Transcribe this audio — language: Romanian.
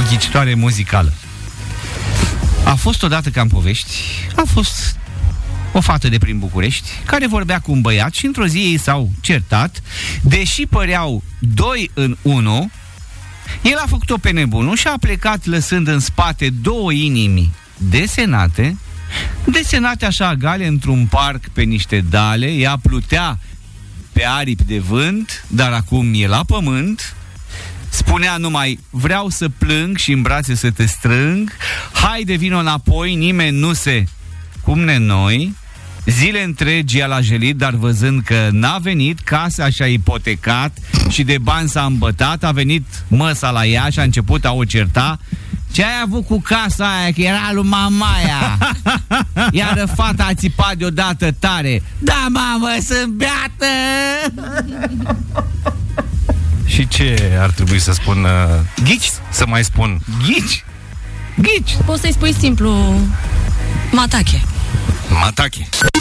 ghicitoare muzicală. A fost odată ca în povești, a fost o fată de prin București care vorbea cu un băiat și într-o zi ei s-au certat. Deși păreau doi în unu, el a făcut-o pe nebunul și a plecat lăsând în spate două inimi desenate așa gale într-un parc pe niște dale. Ea plutea pe aripi de vânt, dar acum e la pământ. Spunea numai: vreau să plâng și în brațe să te strâng, haide vino înapoi, nimeni nu se cum noi. Zile întregi ea l-a jelit, dar văzând că n-a venit, casa și-a ipotecat și de bani s-a îmbătat. A venit măsa la ea și a început a o certa. Ce ai avut cu casa aia, că era lui mamaia? Iar fata a țipat deodată tare: da, mamă, sunt beată! Și ce ar trebui să spun? Ghici? Să mai spun. Ghici? Poți să-i spui simplu: matache. Matache.